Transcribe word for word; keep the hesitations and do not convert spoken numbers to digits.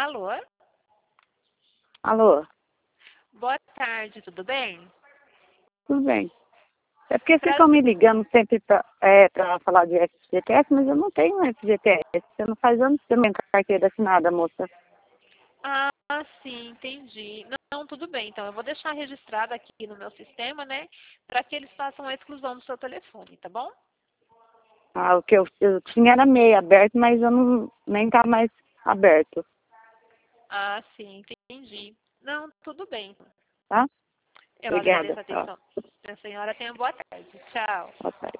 Alô? Alô? Boa tarde, tudo bem? Tudo bem. É porque vocês estão Prazer. me ligando sempre para é, pra falar de F G T S, mas eu não tenho F G T S. Você não faz anos que eu tenho carteira assinada, moça. Ah, sim, entendi. Não, tudo bem. Então, eu vou deixar registrado aqui no meu sistema, né? Para que eles façam a exclusão do seu telefone, tá bom? Ah, o que eu, eu tinha era meio aberto, mas eu não, nem tá mais aberto, Ah, sim, entendi. Não, tudo bem. tá? Eu Obrigada. agradeço a Tchau. atenção da senhora. Tenha boa tarde. Tchau. Boa tarde.